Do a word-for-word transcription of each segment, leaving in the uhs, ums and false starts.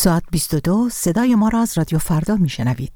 ساعت بیست و دو صدای ما را از رادیو فردا میشنوید.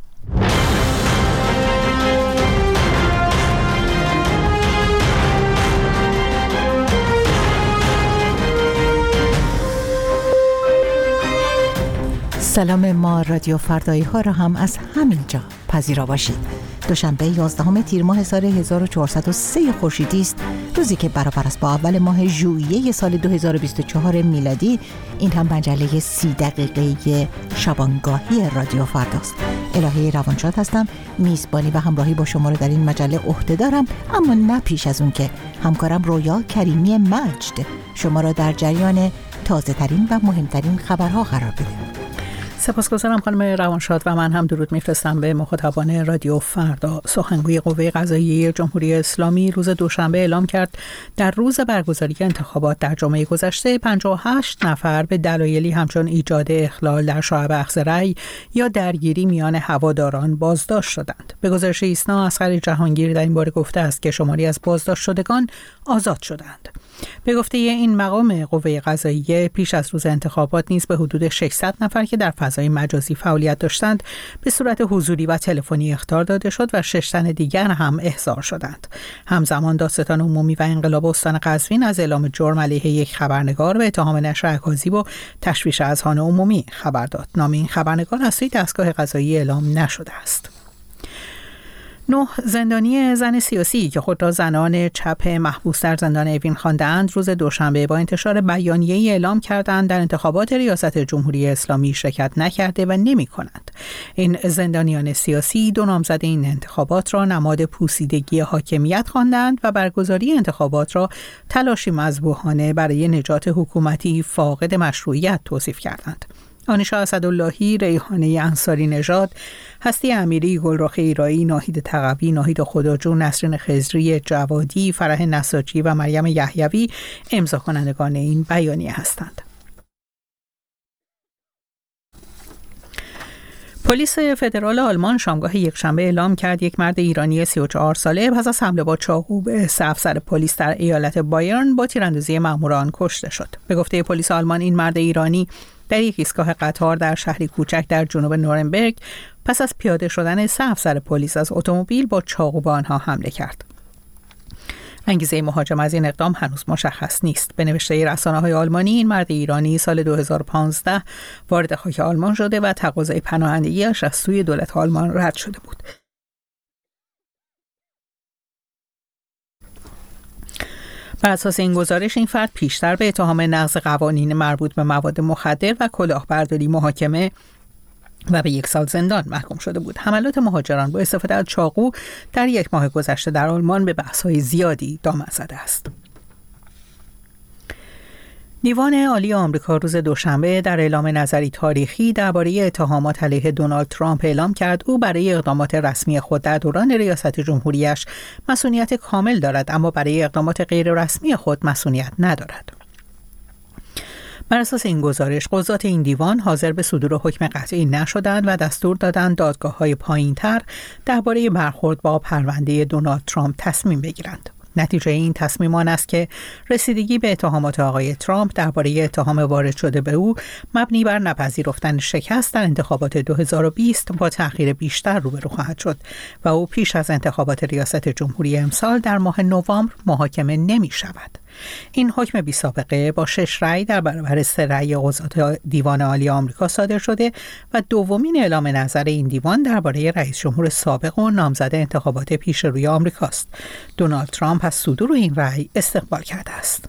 سلام، ما رادیو فردایی ها را هم از همین جا پذیرا باشید. دوشنبه یازدهم تیر ماه سال هزار و چهارصد و سه خورشیدی است، روزی که برابر است با اول ماه ژوئیه سال دو هزار و بیست و چهار میلادی. این هم مجله سی دقیقه شبانگاهی رادیو فرداست. الهه روانشاد هستم، میزبانی و همراهی با شما را در این مجله عهده دارم، اما نه پیش از اون که همکارم رویا کریمی مجد شما را در جریان تازه ترین و مهمترین خبرها قرار بده. سپاسگزارم خانم روانشاد و من هم درود میفرستم به مخاطبان رادیو فردا. سخنگوی قوه قضاییه جمهوری اسلامی روز دوشنبه اعلام کرد در روز برگزاری انتخابات در جمعه گذشته پنجاه و هشت نفر به دلایلی همچون ایجاد اخلال در شعب اخذ رأی یا درگیری میان هواداران بازداشت شدند. به گزارش ایسنا، اصغر جهانگیر در این باره گفته است که شماری از بازداشت شدگان آزاد شدند. به گفته این مقام قوه قضاییه، پیش از روز انتخابات نیز به حدود ششصد نفر که در فضای مجازی فعالیت داشتند به صورت حضوری و تلفنی اخطار داده شد و شش تن دیگر هم احضار شدند. همزمان دادستان عمومی و انقلاب استان قزوین از اعلام جرم علیه یک خبرنگار به اتهام نشر اکاذیب و تشویش اذهان عمومی خبر داد. نام این خبرنگار از سوی دستگاه قضایی اعلام نشده است. نه زندانی زن سیاسی که خود را زنان چپ محبوس در زندان اوین خوانده‌اند، روز دوشنبه با انتشار بیانیه‌ای اعلام کردند در انتخابات ریاست جمهوری اسلامی شرکت نکرده و نمی‌کنند. این زندانیان سیاسی دو نامزد این انتخابات را نماد پوسیدگی حاکمیت خواندند و برگزاری انتخابات را تلاشی مذبوحانه برای نجات حکومتی فاقد مشروعیت توصیف کردند. آنیشا اسداللهی، ریحانه انصاری نژاد، هستی امیری، گلرخ ایرایی، ناهید تقوی، ناهید خداجو، نسرین خضری جوادی، فرح نساجی و مریم یحیوی امضا کنندگان این بیانیه هستند. پلیس فدرال آلمان شامگاه یکشنبه اعلام کرد یک مرد ایرانی سی و چهار ساله پس از حمله با چاقو به سه افسر پلیس در ایالت بایرن با تیراندازی ماموران کشته شد. به گفته پلیس آلمان، این مرد ایرانی در یک ایستگاه قطار در شهری کوچک در جنوب نورنبرگ پس از پیاده شدن سه افسر پلیس از اتومبیل با چاقو به آنها حمله کرد. انگیزه مهاجم از این اقدام هنوز مشخص نیست. به نوشته رسانه‌های آلمانی، این مرد ایرانی سال دو هزار و پانزده وارد خاک آلمان شده و تقاضای پناهندگی‌اش از سوی دولت آلمان رد شده بود. بر اساس این گزارش، این فرد پیشتر به اتهام نقض قوانین مربوط به مواد مخدر و کلاهبرداری محاکمه و به یک سال زندان محکوم شده بود. حملات مهاجران با استفاده از چاقو در یک ماه گذشته در آلمان به بحث‌های زیادی دامن زده است. دیوان عالی آمریکا روز دوشنبه در اعلام نظری تاریخی درباره اتهامات علیه دونالد ترامپ اعلام کرد او برای اقدامات رسمی خود در دوران ریاست جمهوریش مسئولیت کامل دارد، اما برای اقدامات غیر رسمی خود مسئولیت ندارد. بر اساس این گزارش، قضات این دیوان حاضر به صدور حکم قطعی نشدند و دستور دادند دادگاه‌های پایین‌تر درباره برخورد با پرونده دونالد ترامپ تصمیم بگیرند. نتیجه این تصمیم آن است که رسیدگی به اتهامات آقای ترامپ درباره اتهام وارد شده به او مبنی بر نپذیرفتن شکست در انتخابات دو هزار و بیست با تأخیر بیشتر روبرو خواهد شد و او پیش از انتخابات ریاست جمهوری امسال در ماه نوامبر محاکمه نمی شود. این حکم بی سابقه با شش رأی در برابر سه رأی قضات دیوان عالی آمریکا صادر شده و دومین اعلام نظر این دیوان درباره رئیس جمهور سابق و نامزد انتخابات پیش روی آمریکاست. دونالد ترامپ از صدور این رأی استقبال کرده است.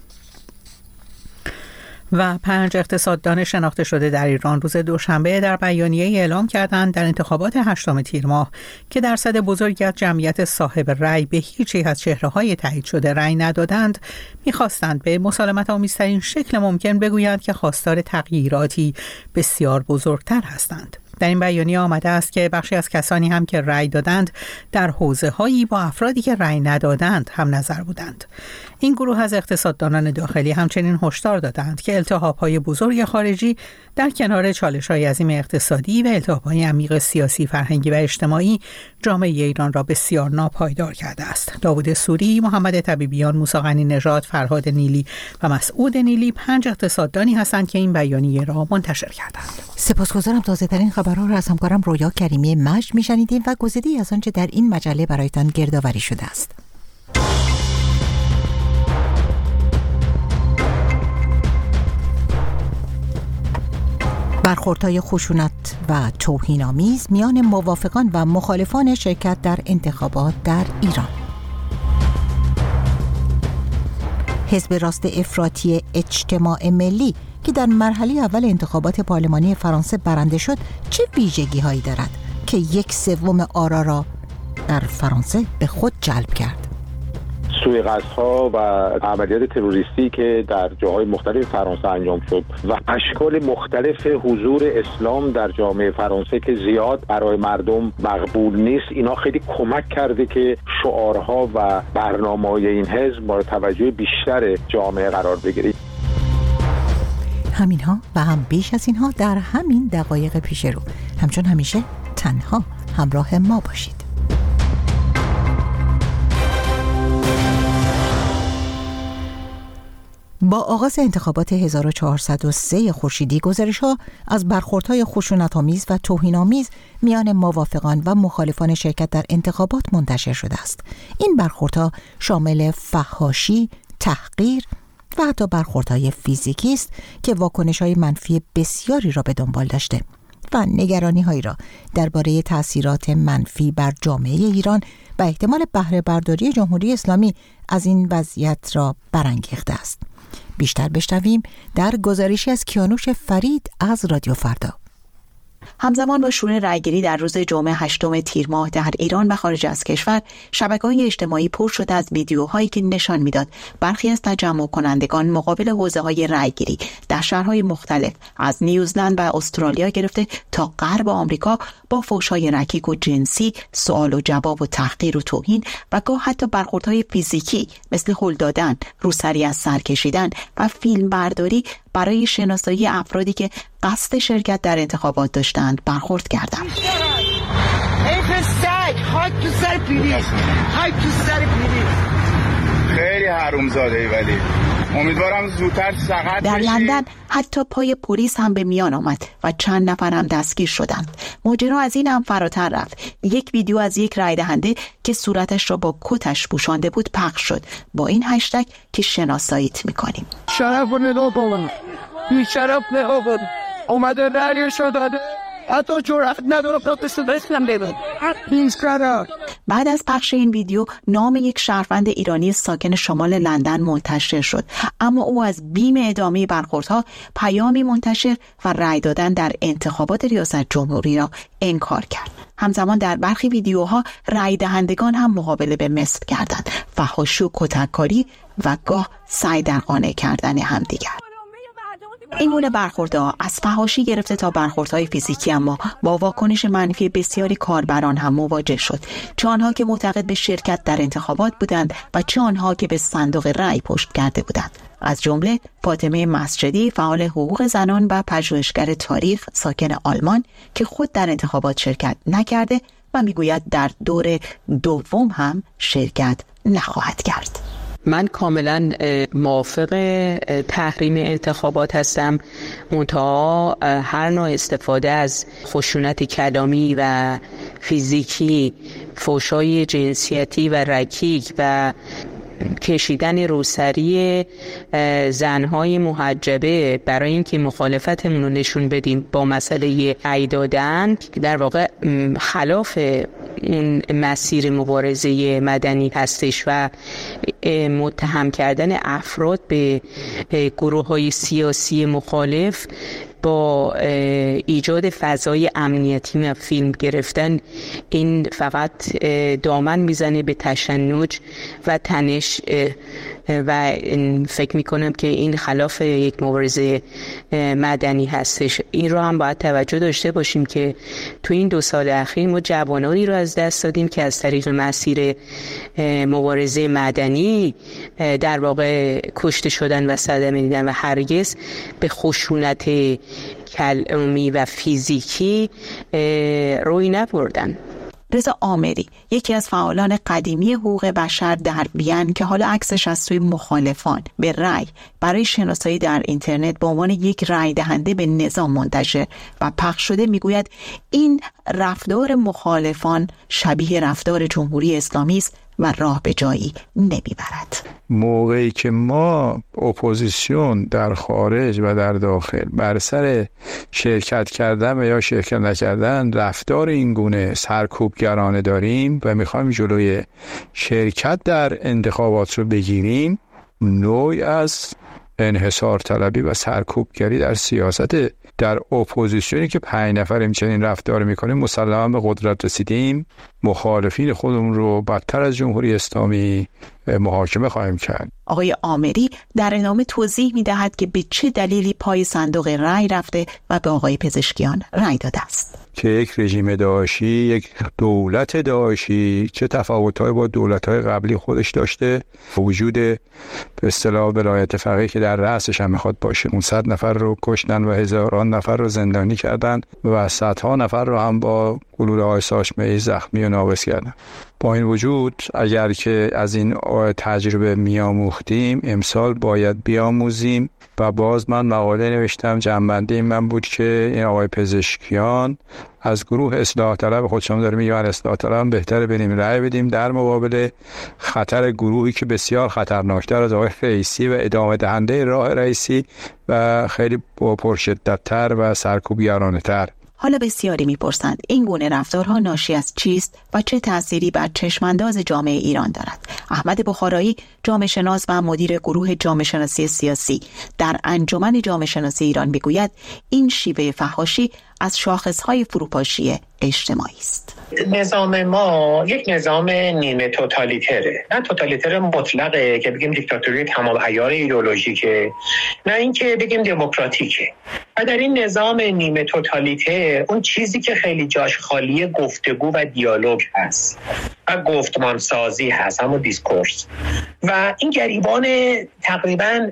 و پنج اقتصاددان شناخته شده در ایران روز دوشنبه در بیانیه‌ای اعلام کردند در انتخابات هشتم تیر ماه که درصد بزرگی از جمعیت صاحب رأی به هیچ یک از چهره‌های تایید شده رأی ندادند، می‌خواستند به مسالمت آمیزترین شکل ممکن بگویند که خواستار تغییراتی بسیار بزرگتر هستند. در این بیانیه آمده است که بخشی از کسانی هم که رأی دادند در حوزه‌هایی با افرادی که رأی ندادند هم نظر بودند. این گروه از اقتصاددانان داخلی همچنین هشدار دادند که التهاب‌های بزرگ خارجی در کنار چالش‌های عظیم اقتصادی و التهاب‌های عمیق سیاسی، فرهنگی و اجتماعی، جامعه ایران را بسیار ناپایدار کرده است. داوود سوری، محمد طبیبیان، موسی غنی نژاد، فرهاد نیلی و مسعود نیلی پنج اقتصاددانی هستند که این بیانیه را منتشر کردند. سپاسگزارم. تازه‌ترین خبرها را از همکارم رویا کریمی مجد می‌شنیدیم و گزیده‌ای از آنچه در این مجله برایتان گردآوری شده است. برخوردهای خشونت و توهین‌آمیز میان موافقان و مخالفان شرکت در انتخابات در ایران. حزب راست افراطی اجتماع ملی که در مرحله اول انتخابات پارلمانی فرانسه برنده شد، چه ویژگی‌هایی دارد که یک سوم آرا را در فرانسه به خود جلب کرد؟ سوءقصدها و عملیات تروریستی که در جاهای مختلف فرانسه انجام شد و اشکال مختلف حضور اسلام در جامعه فرانسه که زیاد برای مردم مقبول نیست، اینا خیلی کمک کرده که شعارها و برنامه‌های این حزب مورد توجه بیشتر جامعه قرار بگیرد. همینها و هم بیش از اینها در همین دقایق پیش رو. همچون همیشه تنها همراه ما باشید. با آغاز انتخابات هزار و چهارصد و سه خورشیدی، گزارش‌ها از برخوردهای خشونت‌آمیز و توهین‌آمیز میان موافقان و مخالفان شرکت در انتخابات منتشر شده است. این برخوردها شامل فحاشی، تحقیر و حتی برخوردهای فیزیکی است که واکنش‌های منفی بسیاری را به دنبال داشته و نگرانی‌هایی را درباره تأثیرات منفی بر جامعه ایران و احتمال بهره برداری جمهوری اسلامی از این وضعیت را برانگیخته است. بیشتر بشنویم در گزارشی از کیانوش فرید از رادیو فردا. همزمان با شروع رأیگیری در روز جمعه هشتم تیر ماه در ایران و خارج از کشور، شبکه‌های اجتماعی پر شده از ویدیوهایی که نشان می‌داد برخی از تجمع کنندگان مقابل حوزه‌های رأیگیری در شهرهای مختلف از نیوزلند و استرالیا گرفته تا غرب آمریکا با فحش‌های رکیک و جنسی، سوال و جواب و تحقیر و توهین و گاه حتی برخوردهای فیزیکی مثل هل دادن، روسری از سر کشیدن و فیلم برداری برای شناسایی افرادی که قصد شرکت در انتخابات داشتند برخورد کردند. خیلی حرومزاده‌ای، ولی امیدوارم زودتر سقط در لندن حتی پای پلیس هم به میان آمد و چند نفر هم دستگیر شدند. ماجرا از این هم فراتر رفت. یک ویدیو از یک رای دهنده که صورتش را با کتش پوشانده بود پخش شد با این هشتگ که شناساییت میکنیم. شرف و نلوبان بی شرف نلوبان اومده رای شده حتی جرأت نداره پروتست بکنم ببین. بعد از پخش این ویدیو نام یک شهروند ایرانی ساکن شمال لندن منتشر شد، اما او از بیم ادامه برخوردها پیامی منتشر و رأی دادن در انتخابات ریاست جمهوری را انکار کرد. همزمان در برخی ویدیوها رأی دهندگان هم مقابله به مثل کردند، فحاشی و کتککاری و گاه سعی در قانع کردن همدیگر. این گونه برخوردها از فحاشی گرفته تا برخوردهای فیزیکی اما با واکنش منفی بسیاری کاربران هم مواجه شد، چه آنها که معتقد به شرکت در انتخابات بودند و چه آنها که به صندوق رأی پشت کرده بودند. از جمله فاطمه مسجدی، فعال حقوق زنان و پژوهشگر تاریخ ساکن آلمان که خود در انتخابات شرکت نکرده و میگوید در دور دوم هم شرکت نخواهد کرد. من کاملا موافق تحریم انتخابات هستم، منتها هر نوع استفاده از خشونت کلامی و فیزیکی، فحشای جنسیتی و رکیک و کشیدن روسری زنهای محجبه برای اینکه مخالفتمون رو نشون بدیم با مسئله رأی دادن، در واقع خلاف اون مسیر مبارزه مدنی هستش و متهم کردن افراد به گروه‌های سیاسی مخالف با ایجاد فضای امنیتی و فیلم گرفتن، این فقط دامن میزنه به تشنج و تنش و فکر میکنم که این خلاف یک مبارزه مدنی هستش. این رو هم باید توجه داشته باشیم که تو این دو سال اخیر ما جوانانی رو از دست دادیم که از طریق مسیر مبارزه مدنی در واقع کشته شدن و صدمه دیدن و هرگز به خشونت کلامی و فیزیکی روی نبردن. رضا عامری، یکی از فعالان قدیمی حقوق بشر در وین که حالا عکسش از سوی مخالفان به رأی برای شناسایی در اینترنت به عنوان یک رأی دهنده به نظام منتشر و پخش شده، میگوید این رفتار مخالفان شبیه رفتار جمهوری اسلامی است و راه به جایی نمیبرد. موقعی که ما اپوزیسیون در خارج و در داخل بر سر شرکت کردن و یا شرکت نکردن رفتار این گونه سرکوبگرانه داریم و میخوایم جلوی شرکت در انتخابات رو بگیریم، نوعی از انحصار طلبی و سرکوبگری در سیاست. در اپوزیسیونی که پنج نفر همچنین رفتار میکنیم مسلما به قدرت رسیدیم، مخالفین خودمون رو بدتر از جمهوری اسلامی محاکمه خواهیم کرد. آقای عامری در ادامه توضیح میدهد که به چه دلیلی پای صندوق رأی رفته و به آقای پزشکیان رأی داده است. که یک رژیم داعشی، یک دولت داعشی چه تفاوت‌هایی با دولت‌های قبلی خودش داشته، وجود به اصطلاح ولایت فقیه که در رأسش هم میخواد باشه، اون صد نفر رو کشتن و هزاران نفر رو زندانی کردن و صدها نفر رو هم با گلوله‌های ساچمه‌ای زخمی و ناقص کردن. با این وجود اگر که از این تجربه میاموختیم، امسال باید بیاموزیم. و باز من مقاله نوشتم، جنبنده من بود که این آقای پزشکیان از گروه اصلاح طلب خودشون داره میگن اصلاح طلب بهتره بریم رأی بدیم در مقابل خطر گروهی که بسیار خطرناکتر از آقای رئیسی و ادامه دهنده راه رئیسی و خیلی پرشدت‌تر و سرکوبگرانه تر. حالا بسیاری میپرسند این گونه رفتارها ناشی از چیست و چه تأثیری بر چشمانداز جامعه ایران دارد؟ احمد بخارایی، جامعه شناس و مدیر گروه جامعه شناسی سیاسی در انجمن جامعه شناسی ایران میگوید این شیوه فحاشی از شاخصهای فروپاشی اجتماعی است. نظام ما یک نظام نیمه توتالیتره، نه توتالیتر مطلقه که بگیم دیکتاتوری تمام عیار ایدئولوژیکه، نه اینکه بگیم دموکراتیکه. و در این نظام نیمه توتالیتر اون چیزی که خیلی جاش خالی گفتگو و دیالوگ هست و گفتمان سازی هست، همون دیسکورس، و این گریبان تقریبا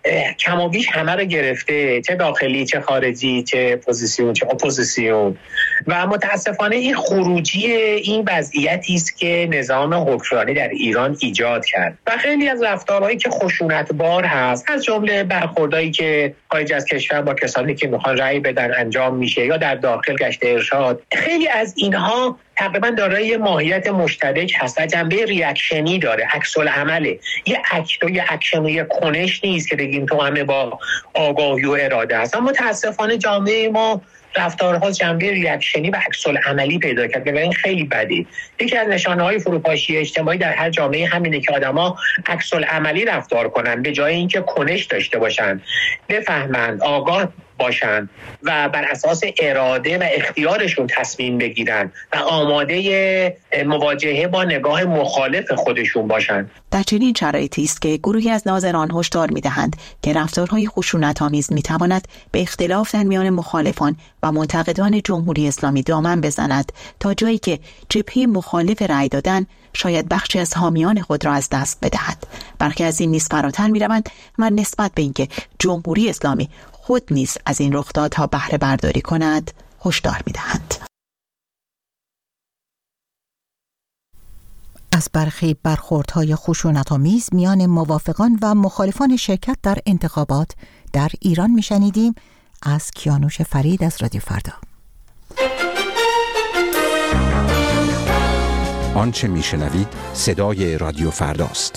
کم و بیش همه رو گرفته، چه داخلی چه خارجی، چه پوزیسیون چه اپوزیسیون. و متاسفانه این خروجی این وضعیتی است که نظام حکمرانی در ایران ایجاد کرد و خیلی از رفتارهایی که خشونتبار هست، از جمله برخوردایی که خارج از کشور با کسانی که میخوان رأی بدن انجام میشه یا در داخل گشت ارشاد، خیلی از اینها تقریبا دارای ماهیت مشترک هست و جنبه ریاکشنی داره، عکس العمله. یه اکت و یه اکشن و یه کنش نیست که بگیم تو همه با آگاهی و اراده هست. اما متاسفانه جامعه ما رفتارها جنبه ریاکشنی و عکس العملی پیدا کرد و این خیلی بده. یکی از نشانه‌های فروپاشی اجتماعی در هر جامعه همینه که آدما عکس العملی رفتار کنن به جای اینکه کنش داشته باشن، بفهمند، آگاه باشن و بر اساس اراده و اختیارشون تصمیم بگیرن و آماده مواجهه با نگاه مخالف خودشون باشن. در چنین شرایطی است که گروهی از ناظران هشدار می‌دهند که رفتارهای خشونت‌آمیز می‌تواند به اختلاف در میان مخالفان و منتقدان جمهوری اسلامی دامن بزند تا جایی که جبهه مخالف رأی دادن شاید بخشی از حامیان خود را از دست بدهد. برخی از این نیز فراتر می‌روند و نسبت به اینکه جمهوری اسلامی خود نیز از این رخدادها بهره برداری کند هشدار می‌دهند. از برخی برخوردهای خشونت‌آمیز میان موافقان و مخالفان شرکت در انتخابات در ایران میشنیدیم. از کیانوش فرید از رادیو فردا. آنچه میشنوید صدای رادیو فرداست.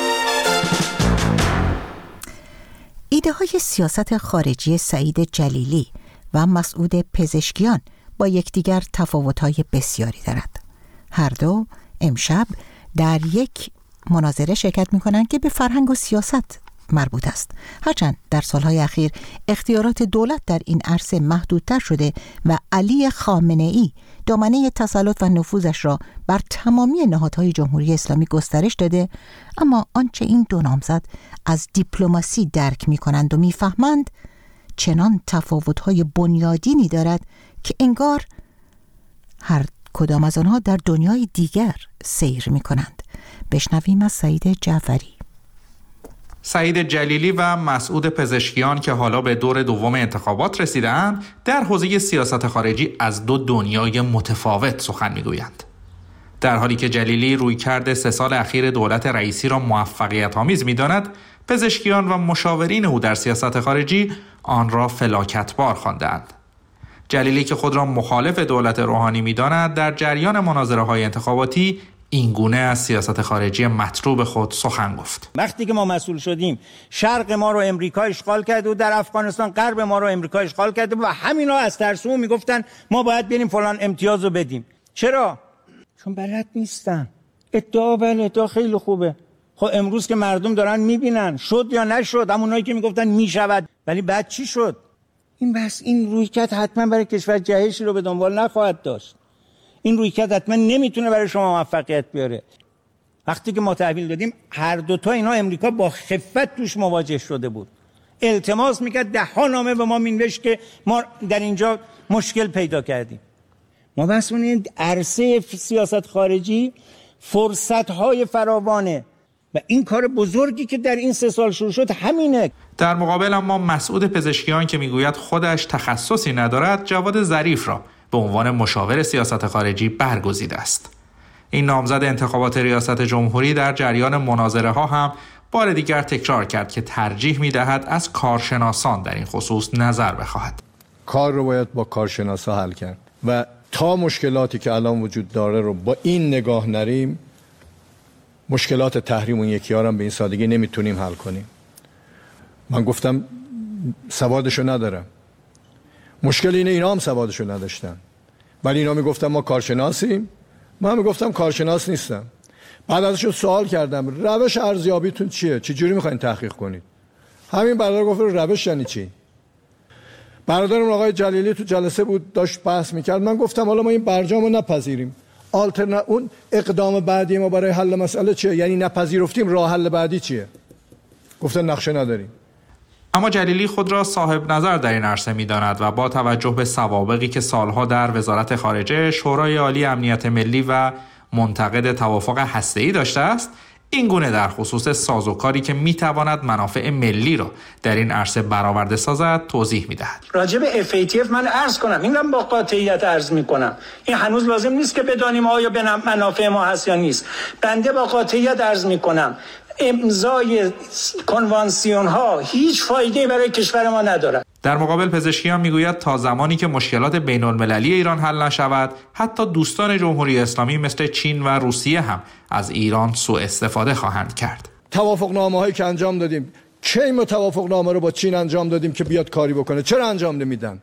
ایده های سیاست خارجی سعید جلیلی و مسعود پزشکیان با یکدیگر تفاوت‌های بسیاری دارد. هر دو امشب در یک مناظره شرکت می‌کنند که به فرهنگ و سیاست مربوط است. هرچند در سالهای اخیر اختیارات دولت در این عرصه محدودتر شده و علی خامنه‌ای دامنه تسلط و نفوذش را بر تمامی نهادهای جمهوری اسلامی گسترش داده، اما آنچه این دو نامزد از دیپلماسی درک می کنند و می فهمند چنان تفاوت‌های بنیادینی دارد که انگار هر کدام از آنها در دنیای دیگر سیر می کنند. بشنویم از سعید جعفری. سعید جلیلی و مسعود پزشکیان که حالا به دور دوم انتخابات رسیدند، در حوزه سیاست خارجی از دو دنیای متفاوت سخن میگویند. در حالی که جلیلی رویکرد سه سال اخیر دولت رئیسی را موفقیت آمیز می‌داند، پزشکیان و مشاورین او در سیاست خارجی آن را فلاکتبار خواندند. جلیلی که خود را مخالف دولت روحانی می‌داند، در جریان مناظره‌های انتخاباتی این گونه از سیاست خارجی مطلوب خود سخن گفت. وقتی که ما مسئول شدیم، شرق ما رو امریکا اشغال کرد و در افغانستان غرب ما رو امریکا اشغال کرد و همینا از ترسو میگفتن ما باید بریم فلان امتیاز رو بدیم. چرا؟ چون بلد نیستن. ادعا بله، ادعا خیلی خوبه. خب امروز که مردم دارن میبینن شد یا نشد، همونایی که میگفتن میشود، ولی بعد چی شد؟ این بس این رویکرد حتما برای کشور جهشی رو به دنبال نخواهد داشت. این رویکرد حتما نمیتونه برای شما موفقیت بیاره. وقتی که ما تحویل دادیم، هر دوتا اینا امریکا با خفت توش مواجه شده بود. التماس میکرد، ده ها نامه به ما مینوشت که ما در اینجا مشکل پیدا کردیم. ما بس اون عرصه سیاست خارجی فرصت‌های فراوانه و این کار بزرگی که در این سه سال شروع شد همینه. در مقابل اما مسعود پزشکیان که میگوید خودش تخصصی ندارد، جواد ظریف را به عنوان مشاور سیاست خارجی برگزیده است. این نامزد انتخابات ریاست جمهوری در جریان مناظره ها هم بار دیگر تکرار کرد که ترجیح می‌دهد از کارشناسان در این خصوص نظر بخواهد. کار رو باید با کارشناسا حل کرد و تا مشکلاتی که الان وجود داره رو با این نگاه نریم، مشکلات تحریم اون یکی ها هم به این سادگی نمیتونیم حل کنیم. من گفتم سوادشو ندارم. مشکل اینه اینا هم سوادشو نداشتن، ولی اینا میگفتن ما کارشناسیم، من میگفتم کارشناس نیستم. بعد ازشون سوال کردم روش ارزیابیتون چیه؟ چه جوری میخواین تحقیق کنید؟ همین برادر گفت روش یعنی چی؟ برادرم آقای جلیلی تو جلسه بود داشت بحث میکرد، من گفتم حالا ما این برجامو نپذیریم، آلترنا اون اقدام بعدی ما برای حل مسئله چیه؟ یعنی نپذیرفتیم، راه حل بعدی چیه؟ گفتن نقشه نداریم. اما جلیلی خود را صاحب نظر در این عرصه می‌داند و با توجه به سوابقی که سالها در وزارت خارجه، شورای عالی امنیت ملی و منتقد توافق هسته‌ای داشته است، این گونه در خصوص سازوکاری که می‌تواند منافع ملی را در این عرصه برآورده سازد توضیح می‌دهد. راجع به اف ای تی اف من عرض کنم، این رو با قاطعیت عرض می‌کنم. این هنوز لازم نیست که بدانیم آیا به منافع ما هست یا نیست. بنده با قاطعیت عرض می‌کنم امضای کنوانسیون ها هیچ فایده برای کشور ما ندارد. در مقابل پزشکیان میگوید تا زمانی که مشکلات بین المللی ایران حل نشود، حتی دوستان جمهوری اسلامی مثل چین و روسیه هم از ایران سوء استفاده خواهند کرد. توافقنامه هایی که انجام دادیم، کی ما توافقنامه رو با چین انجام دادیم که بیاد کاری بکنه؟ چرا انجام نمیدن؟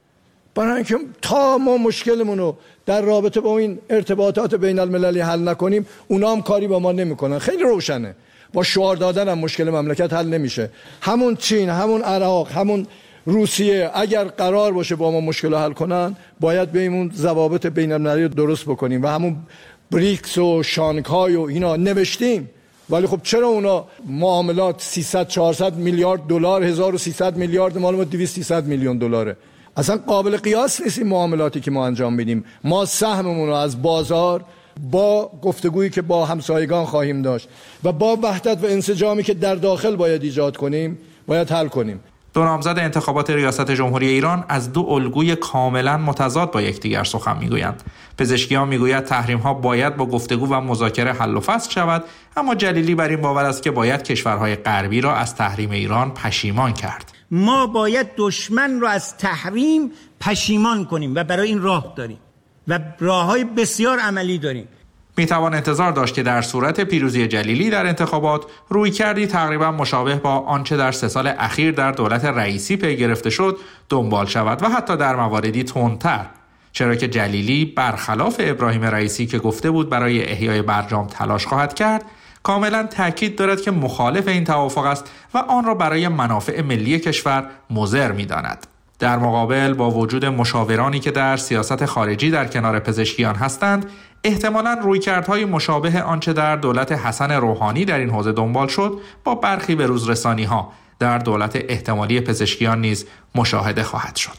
برای اینکه تا ما مشکلمون رو در رابطه با این ارتباطات بین المللی حل نکنیم، اونا هم کاری با ما نمیکنن. خیلی روشنه. با شعار دادن هم مشکل مملکت حل نمیشه. همون چین، همون عراق، همون روسیه اگر قرار باشه با ما مشکل حل کنن، باید بیمون ضوابط بین المللی درست بکنیم و همون بریکس و شانگهای و اینا نوشتیم، ولی خب چرا اونا معاملات سیصد چهارصد میلیارد دلار، هزار و سیصد میلیارد، مال ما دویست سیصد میلیون دلاره. اصلا قابل قیاس نیست این معاملاتی که ما انجام میدیم. ما سهممون رو از بازار با گفتگویی که با همسایگان خواهیم داشت و با وحدت و انسجامی که در داخل باید ایجاد کنیم، باید حل کنیم. دو نامزد انتخابات ریاست جمهوری ایران از دو الگوی کاملا متضاد با یکدیگر سخن میگویند. پزشکیان میگوید تحریم ها باید با گفتگو و مذاکره حل و فصل شود، اما جلیلی بر این باور است که باید کشورهای غربی را از تحریم ایران پشیمان کرد. ما باید دشمن را از تحریم پشیمان کنیم و برای این راه داریم و راه‌های بسیار عملی داریم. میتوان انتظار داشت که در صورت پیروزی جلیلی در انتخابات رویکردی تقریبا مشابه با آنچه در سه سال اخیر در دولت رئیسی پی گرفته شد دنبال شود و حتی در مواردی تندتر، چرا که جلیلی برخلاف ابراهیم رئیسی که گفته بود برای احیای برجام تلاش خواهد کرد، کاملا تاکید دارد که مخالف این توافق است و آن را برای منافع ملی کشور مضر می‌داند. در مقابل با وجود مشاورانی که در سیاست خارجی در کنار پزشکیان هستند، احتمالاً رویکردهای مشابه آنچه در دولت حسن روحانی در این حوزه دنبال شد با برخی به روز رسانی‌ها در دولت احتمالی پزشکیان نیز مشاهده خواهد شد.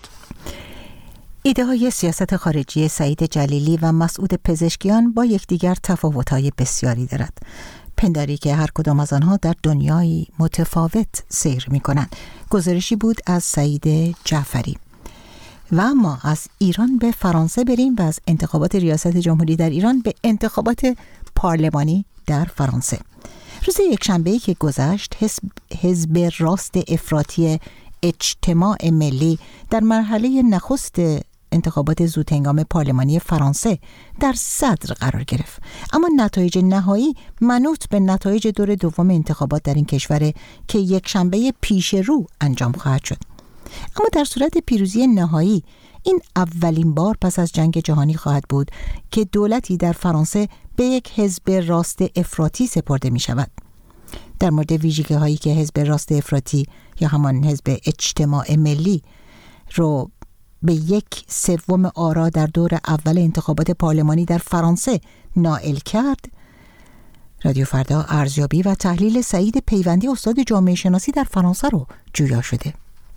ایده های سیاست خارجی سعید جلیلی و مسعود پزشکیان با یکدیگر تفاوت‌های بسیاری دارد. پنداری که هر کدام از آنها در دنیایی متفاوت سیر می‌کنند. گزارشی بود از سعید جعفری. و اما از ایران به فرانسه بریم و از انتخابات ریاست جمهوری در ایران به انتخابات پارلمانی در فرانسه. روز یکشنبه‌ای که گذشت، حزب, حزب راست افراطی اجتماع ملی در مرحله نخست انتخابات زودهنگام پارلمانی فرانسه در صدر قرار گرفت، اما نتایج نهایی منوط به نتایج دور دوم انتخابات در این کشور که یک شنبه پیش رو انجام خواهد شد. اما در صورت پیروزی نهایی این اولین بار پس از جنگ جهانی خواهد بود که دولتی در فرانسه به یک حزب راست افراطی سپرده می شود. در مورد ویژگی هایی که حزب راست افراطی یا همان حزب اجتماع ملی رو به یک سوم آرا در دور اول انتخابات پارلمانی در فرانسه نائل کرد، رادیو فردا ارزیابی و تحلیل سعید پیوندی استاد جامعه شناسی در فرانسه رو جویا شده.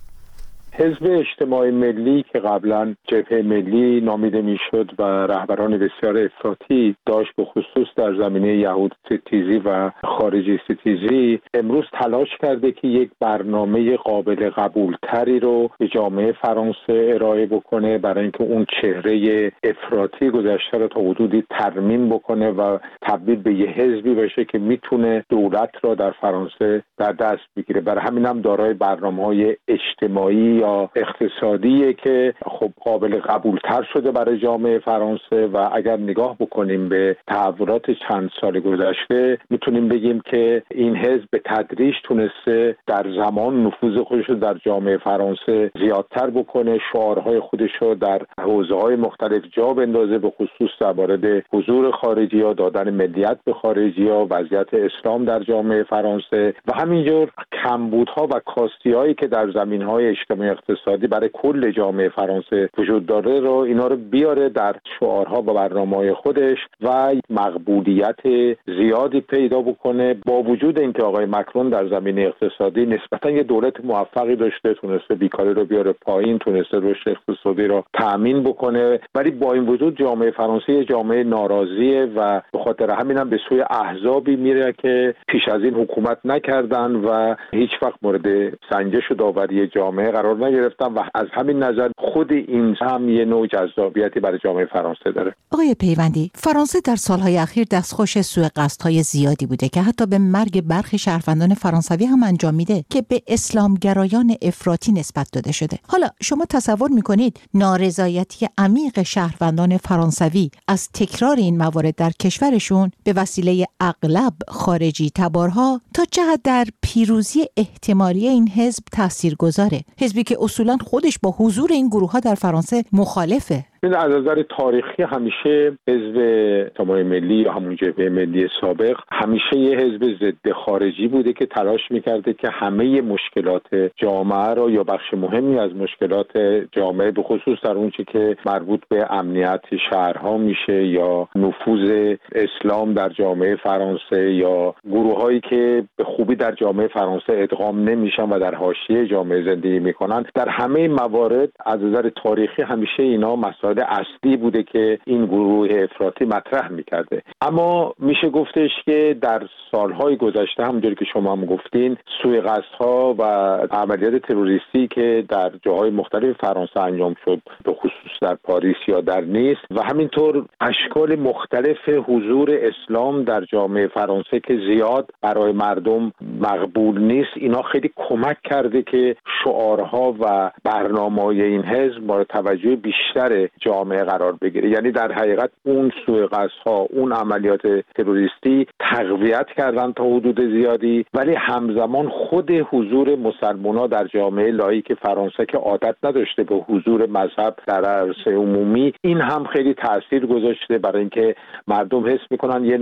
حزب اجتماعی ملی که قبلا جبهه ملی نامیده میشد و رهبران بسیار افراطی داشت، به خصوص در زمینه یهود ستیزی و خارجی ستیزی، امروز تلاش کرده که یک برنامه قابل قبولتری رو به جامعه فرانسه ارائه بکنه برای اینکه اون چهره افراطی گذشته رو تا حدودی ترمیم بکنه و تبدیل به یه حزبی بشه که میتونه دولت را در فرانسه در دست بگیره. برای همین هم دارای برنامه‌های اجتماعی یا اقتصادیه که خب قابل قبولتر شده برای جامعه فرانسه و اگر نگاه بکنیم به تحولات چند سال گذشته میتونیم بگیم که این حزب به تدریج تونسته در زمان نفوذ خودش رو در جامعه فرانسه زیادتر بکنه، شعارهای خودش رو در حوزه‌های مختلف جا بندازه، به خصوص در مورد حضور خارجی‌ها، دادن ملیت به خارجی‌ها، وضعیت اسلام در جامعه فرانسه و همینجور کمبودها و کاستی‌هایی که در زمین‌های اجتماعی اقتصادی برای کل جامعه فرانسه وجود داره رو اینا رو بیاره در شعارها و برنامه‌های خودش و مقبولیت زیادی پیدا بکنه. با وجود اینکه آقای مکرون در زمینه اقتصادی نسبتاً یه دولت موفقی داشته، تونسته بیکاری رو بیاره پایین، تونسته رشد اقتصادی رو تأمین بکنه، ولی با این وجود جامعه فرانسه یه جامعه ناراضیه و به خاطر همین هم به سوی احزابی میره که پیش از این حکومت نکردن و هیچ وقت مورد سنجش و داوری جامعه قرار نگرفتن و از همین نظر خود این هم یه نوع جذابیتی برای جامعه فرانسه داره. آقای پیوندی، فرانسه در سالهای اخیر دستخوش سوءقصدهای زیادی بوده که حتی به مرگ برخی شهروندان فرانسوی هم انجام میده که به اسلامگرایان افراطی نسبت داده شده. حالا شما تصور میکنید نارضایتی عمیق شهروندان فرانسوی از تکرار این موارد در کشورشون به وسیله اغلب خارجی تبارها تا چه حد در پیروزی احتمالی این حزب تاثیرگذاره؟ حزبی که اصولاً خودش با حضور این گروه‌ها در فرانسه مخالفه. از نظر تاریخی همیشه حزب اجتماعی ملی یا همون جبهه ملی سابق همیشه یه حزب ضد خارجی بوده که تلاش میکرده که همه مشکلات جامعه را یا بخش مهمی از مشکلات جامعه به خصوص در اون چیزی که مربوط به امنیت شهرها میشه یا نفوذ اسلام در جامعه فرانسه یا گروهایی که به خوبی در جامعه فرانسه ادغام نمیشن و در حاشیه جامعه زندگی میکنن، در همه موارد از نظر تاریخی همیشه اینا مسائل اصلی بوده که این گروه افراطی مطرح میکرده. اما میشه گفتش که در سالهای گذشته همونجوری که شما هم گفتین سوءقصدها و عملیات تروریستی که در جاهای مختلف فرانسه انجام شد، به خصوص در پاریس یا در نیس و همینطور اشکال مختلف حضور اسلام در جامعه فرانسه که زیاد برای مردم مقبول نیست، اینا خیلی کمک کرده که شعارها و برنامه‌های این حزب مورد توجه بیشتر جامعه قرار بگیره. یعنی در حقیقت اون سوءقصدها، اون عملیات تروریستی تقویت کردن تا حدود زیادی، ولی همزمان خود حضور مسلمان‌ها در جامعه لاییک فرانسه که عادت نداشته به حضور مذهب در عرصه عمومی، این هم خیلی تاثیر گذاشته برای اینکه مردم حس میکنن یه نوع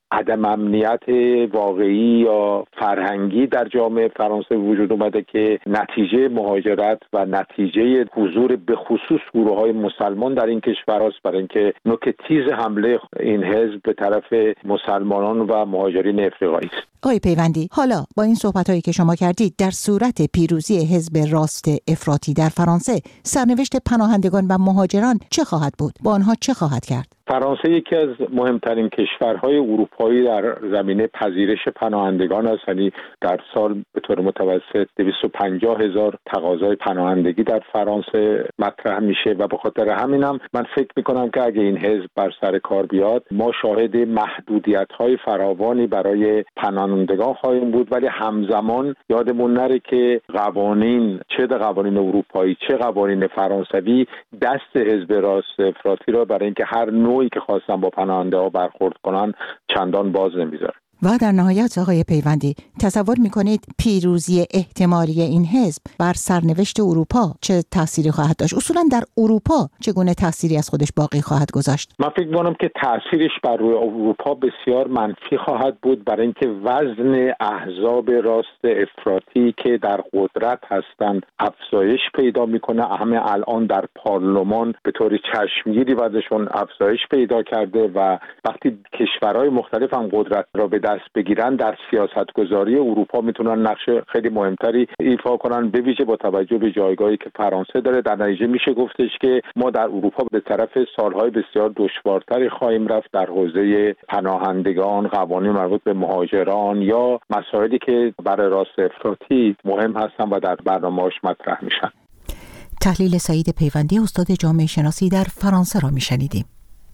عدم امنیت واقعی یا فرهنگی در جامعه فرانسه وجود اومده که نتیجه مهاجرت و نتیجه حضور به خصوص گروه‌های مسلمان در این کشور است، برای اینکه نوک تیز حمله این حزب به طرف مسلمانان و مهاجرین افریقایی است. آقای پیوندی، حالا با این صحبت‌هایی که شما کردید، در صورت پیروزی حزب راست افراطی در فرانسه، سرنوشت پناهندگان و مهاجران چه خواهد بود؟ با آنها چه خواهد کرد؟ فرانسه یکی از مهمترین کشورهای اروپایی در زمینه پذیرش پناهندگان است. یعنی در سال به طور متوسط دویست و پنجاه هزار تقاضای پناهندگی در فرانسه مطرح میشه و به خاطر همینم من فکر میکنم که اگه این حزب بر سر کار بیاد، ما شاهد محدودیت‌های فراوانی برای پناهندگان خواهیم بود، ولی همزمان یادمون نره که قوانین، چه قوانین اروپایی چه قوانین فرانسوی، دست حزب راست افراطی را برای اینکه هر نوعی که خواستن با پناهنده ها برخورد کنن چندان باز نمیذاره. و در نهایت آقای پیوندی، تصور میکنید پیروزی احتمالی این حزب بر سرنوشت اروپا چه تأثیری خواهد داشت؟ اصولا در اروپا چگونه تأثیری از خودش باقی خواهد گذاشت؟ من فکر میکنم که تأثیرش بر روی اروپا بسیار منفی خواهد بود، برای اینکه وزن احزاب راست افراطی که در قدرت هستند افزایش پیدا میکنه. همه الان در پارلمان به طور چشمگیری وزنشون افزایش پیدا کرده و وقتی کشورهای مختلف هم قدرت را به دست بگیرن، در سیاستگذاری اروپا میتونن نقش خیلی مهمتری ایفا کنن، به ویژه با توجه به جایگاهی که فرانسه داره. در نتیجه میشه گفتش که ما در اروپا به طرف سالهای بسیار دشوارتری خواهیم رفت در حوزه پناهندگان، قوانین مربوط به مهاجران یا مسائلی که برای راست افراطی مهم هستن و در برنامه‌اش مطرح میشن. تحلیل سعید پیوندی، استاد جامعه شناسی در فرانسه را میشنیدیم.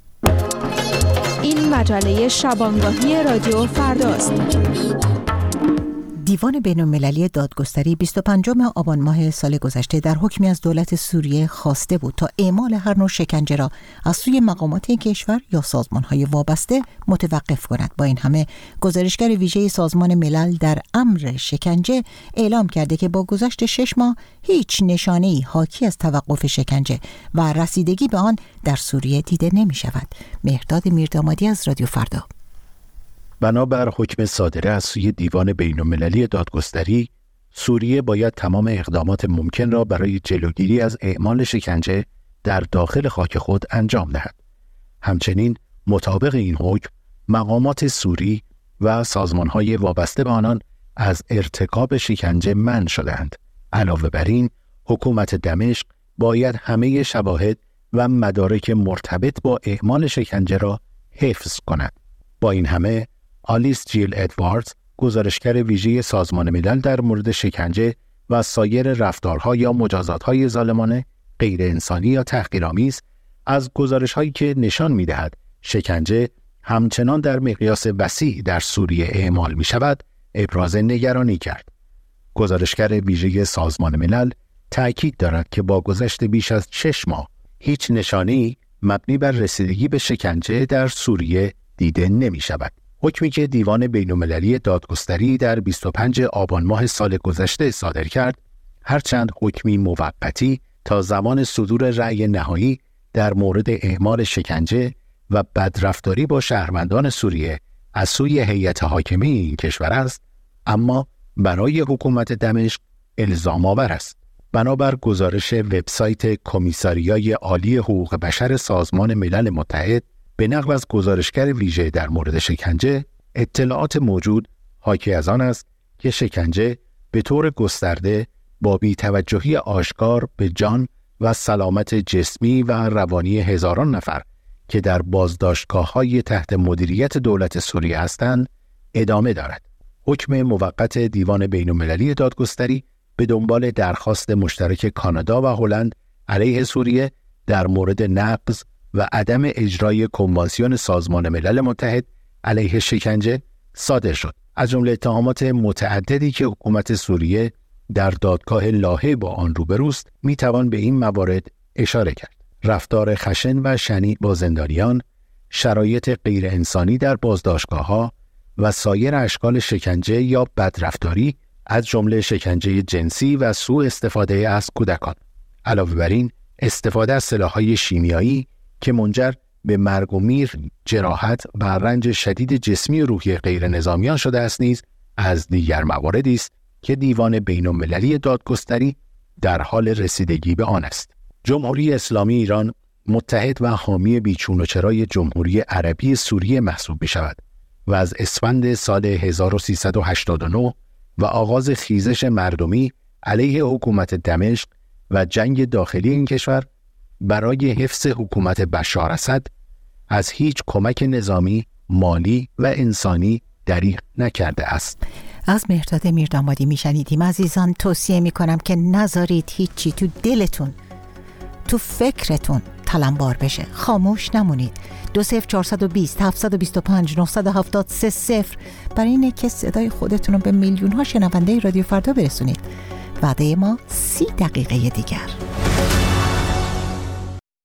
این مجله شبانگاهی رادیو فرداست. دیوان بین‌المللی دادگستری بیست و پنجم آبان ماه سال گذشته در حکمی از دولت سوریه خواسته بود تا اعمال هر نوع شکنجه را از سوی مقامات این کشور یا سازمان‌های وابسته متوقف کند. با این همه گزارشگر ویژه سازمان ملل در امر شکنجه اعلام کرده که با گذشت شش ماه هیچ نشانه‌ای حاکی از توقف شکنجه و رسیدگی به آن در سوریه دیده نمی‌شود. مهرداد میردامادی از رادیو فردا. بنابر حکم صادره از سوی دیوان بین‌المللی دادگستری، سوریه باید تمام اقدامات ممکن را برای جلوگیری از اعمال شکنجه در داخل خاک خود انجام دهد. همچنین مطابق این حکم، مقامات سوری و سازمان‌های وابسته به آنان از ارتکاب شکنجه منع شدند. علاوه بر این، حکومت دمشق باید همه شواهد و مدارک مرتبط با اعمال شکنجه را حفظ کند. با این همه، آلیس جیل ادواردز، گزارشگر ویژه سازمان ملل در مورد شکنجه و سایر رفتارها یا مجازات‌های ظالمانه، غیر انسانی یا تحقیرآمیز، از گزارش‌هایی که نشان می‌دهد شکنجه همچنان در مقیاس وسیع در سوریه اعمال می‌شود، ابراز نگرانی کرد. گزارشگر ویژه سازمان ملل تأکید دارد که با گذشت بیش از شش ماه هیچ نشانه‌ای مبنی بر رسیدگی به شکنجه در سوریه دیده نمی‌شود. حکمی که دیوان بین‌المللی دادگستری در بیست و پنجم آبان ماه سال گذشته صادر کرد، هرچند حکمی موقتی تا زمان صدور رأی نهایی در مورد اعمال شکنجه و بدرفتاری با شهروندان سوریه از سوی هیئت حاکمه این کشور است، اما برای حکومت دمشق الزام آور است. بنابر گزارش وبسایت کمیساریای عالی حقوق بشر سازمان ملل متحد، به نقل از گزارشگر ویژه در مورد شکنجه، اطلاعات موجود حاکی از آن است که شکنجه به طور گسترده با بی‌توجهی آشکار به جان و سلامت جسمی و روانی هزاران نفر که در بازداشتگاه‌های تحت مدیریت دولت سوریه هستند ادامه دارد. حکم موقت دیوان بین‌المللی دادگستری به دنبال درخواست مشترک کانادا و هلند علیه سوریه در مورد نقض و عدم اجرای کنوانسیون سازمان ملل متحد علیه شکنجه صادر شد. از جمله اتهامات متعددی که حکومت سوریه در دادگاه لاهه با آن روبروست میتوان به این موارد اشاره کرد: رفتار خشن و شنیع با زندانیان، شرایط غیر انسانی در بازداشتگاه‌ها و سایر اشکال شکنجه یا بدرفتاری از جمله شکنجه جنسی و سوء استفاده از کودکان. علاوه بر این، استفاده از سلاح‌های شیمیایی که منجر به مرگ و میر، جراحت و رنج شدید جسمی و روحی غیر نظامیان شده است نیز از دیگر مواردی است که دیوان بین‌المللی دادگستری در حال رسیدگی به آن است. جمهوری اسلامی ایران متحد و حامی بیچون و چرای جمهوری عربی سوریه محسوب می شود و از اسفند سال هزار و سیصد و هشتاد و نه و آغاز خیزش مردمی علیه حکومت دمشق و جنگ داخلی این کشور برای حفظ حکومت بشار اسد از هیچ کمک نظامی، مالی و انسانی دریغ نکرده است. از مهرداد میردامادی میشنیدیم. عزیزان، توصیه میکنم که نذارید هیچی تو دلتون، تو فکرتون تلمبار بشه. خاموش نمونید. دو صفر چهارصد و بیست هفتصد و بیست و پنج نهصد و هفتاد سه صفر برای اینه که صدای خودتون رو به میلیون ها شنونده رادیو فردا برسونید. وعده ما سی دقیقه دیگر.